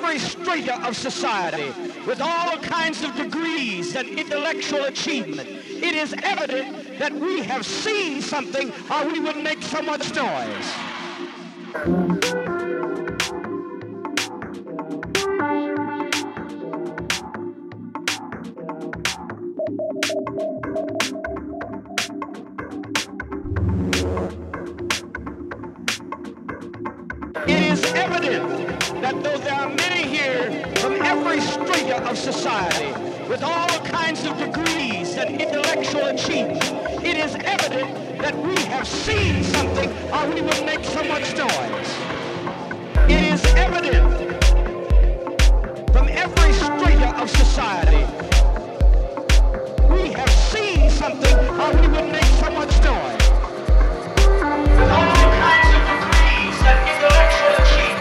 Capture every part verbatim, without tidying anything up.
every strata of society, with all kinds of degrees and intellectual achievement, it is evident that we have seen something or we would make so much noise. It is evident that though there are many here from every strata of society, with all kinds of degrees and intellectual achievement, it is evident that we have seen something or we would make so much noise. It is evident from every strata of society, we have seen something or we would make so much noise. With all kinds of degrees and intellectual achievement.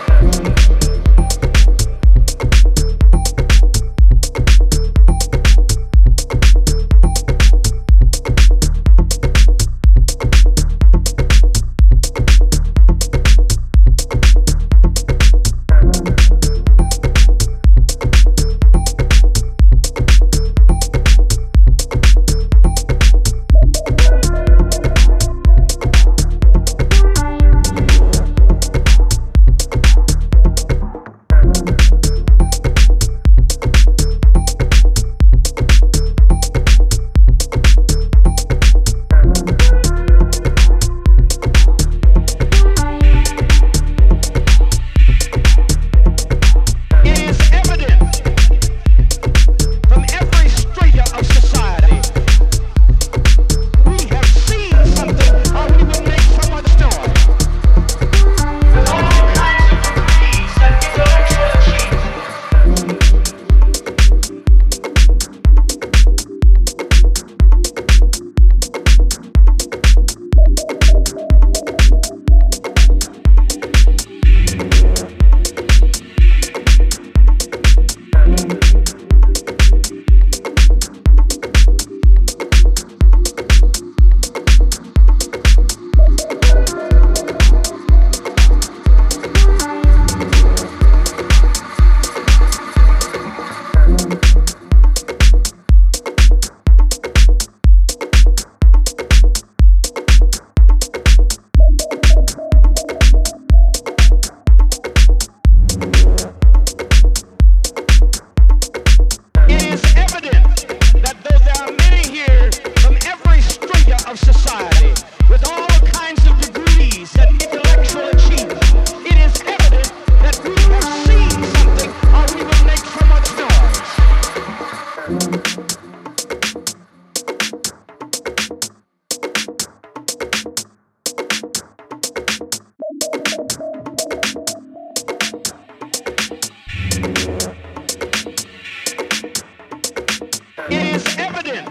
It is evident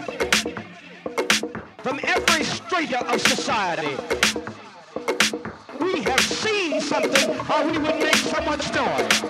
from every strata of society, we have seen something or we would make so much noise.